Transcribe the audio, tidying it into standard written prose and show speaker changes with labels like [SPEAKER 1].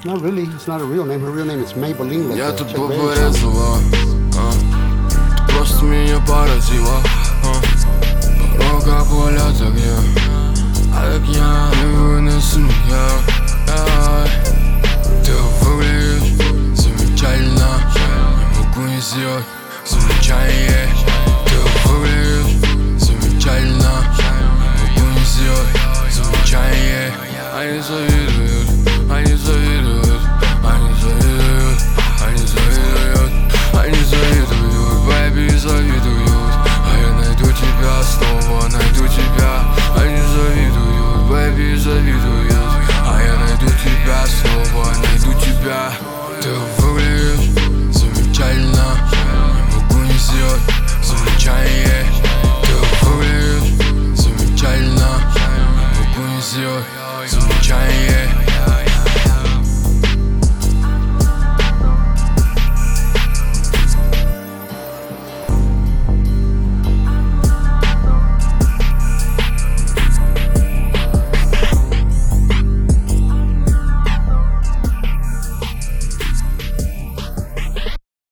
[SPEAKER 1] No, really, it's not a real name. Her real name is Maybelline. Like
[SPEAKER 2] Я
[SPEAKER 1] that.
[SPEAKER 2] тут
[SPEAKER 1] Chuck Berry.
[SPEAKER 2] порезала, просто меня поразила. Порог как полет огня, а как я не вынесу меня. Ты выглядишь замечательно, не могу не сделать замечание. Ты выглядишь замечательно, не могу не сделать замечание. Они завидуют, они завидуют, они завидуют, они завидуют, они завидуют, бэйби завидуют. А я найду тебя, снова найду тебя. Они завидуют, бэйби завидуют. А я найду тебя, снова найду тебя. Ты выглядишь замечательно, не могу не сделать замечание. Ты выглядишь замечательно, не могу не сделать замечание.